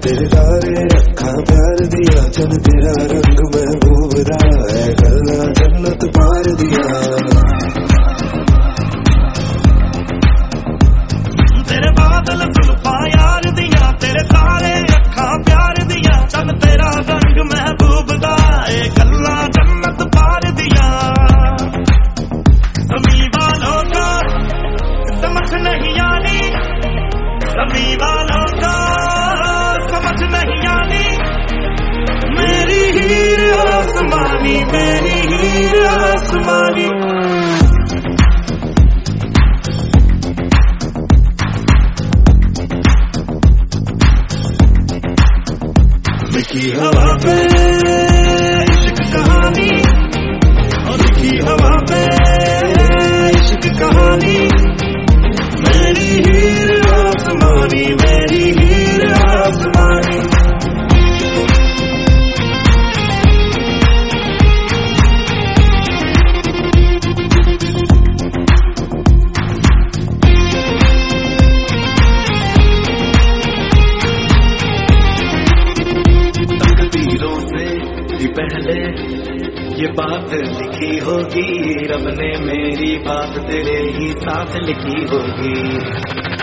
तेरे तारे अखा प्यार दिया, चल तेरा रंग महबूब दा है, गल्ला जन्नत पार दिया। तेरे बादल जुल्फा यार दिया, तेरे तारे अखा प्यार दिया, चल तेरा रंग महबूब दा है, गल्ला जन्नत पार दिया। ज़मीं वालों का समझ नहीं आनी, ज़मीं वालों का समझ नहीं आनी, मेरी हीर आसमानी, मेरी हीर आसमानी। लिखी हवा पे इश्क कहानी, और लिखी हवा पे इश्क कहानी, मेरी हीर आसमानी, मेरी हीर आसमानी। तकदीरों से भी पहले ये बात लिखी होगी, रब ने मेरी बात तेरे ही साथ लिखी होगी।